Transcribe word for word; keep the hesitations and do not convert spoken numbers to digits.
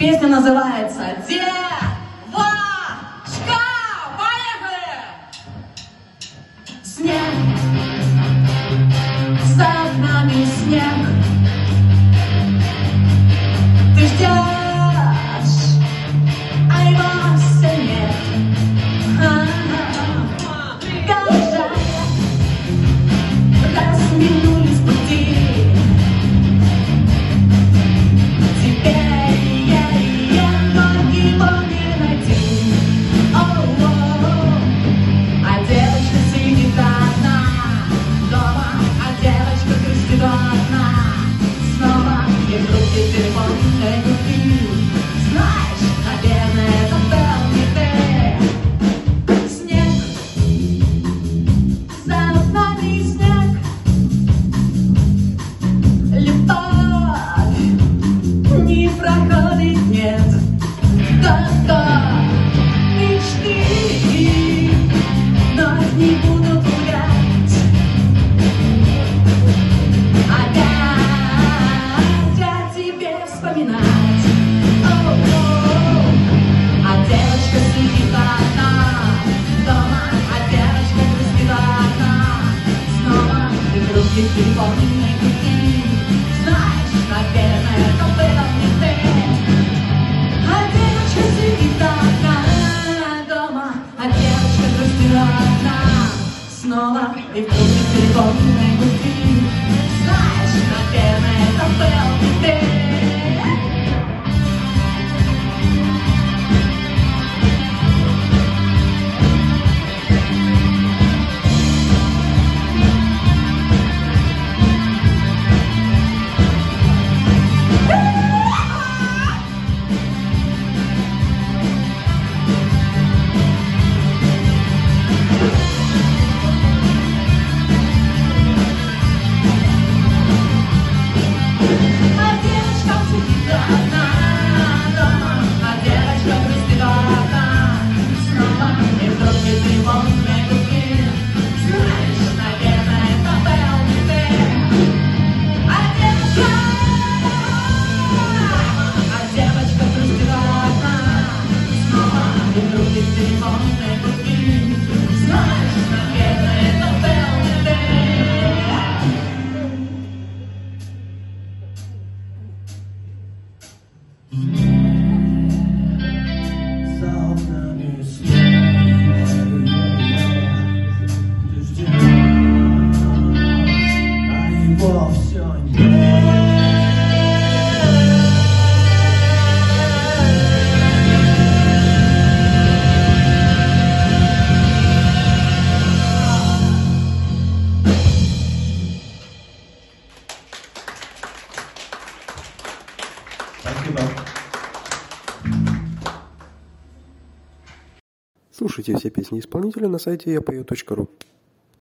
Песня называется «Девочка». Поехали! Снег, за окнами снег. Ты ждешь, а его все нет. А-а-а. Как жаль, разминулись пути. Теперь я и я, но его не найти. О-о-о. А девочка сидит одна дома, а девочка грустит одна. Снова и в руки телефон не купил. Знаешь, наверное, это был не ты. Снег, за окнами снег. Любовь не проходит, нет. Только мечты вновь не будут гулять. Опять о тебе вспоминать. О-о-о. А девочка сидит одна дома, а девочка грустит одна. Снова ты в руки телефон не купи. Знаешь, наверное, это был не ты. А девочка сидит одна дома, а девочка грустит одна. Снова и в руки телефон не купи. Знаешь, наверное, это был не ты. А девочка сидит одна дома, а девочка грустит одна. Снова и в руки телефон не купи. Знаешь, наверное, это был не ты. А девочка, а девочка грустит одна. Снова и в руки телефон не купи. Знаешь, наверное, это был не ты. За окнами снег. Ты ждешь, а его все нет. Спасибо. Слушайте все песни исполнителя на сайте я пою точка ру.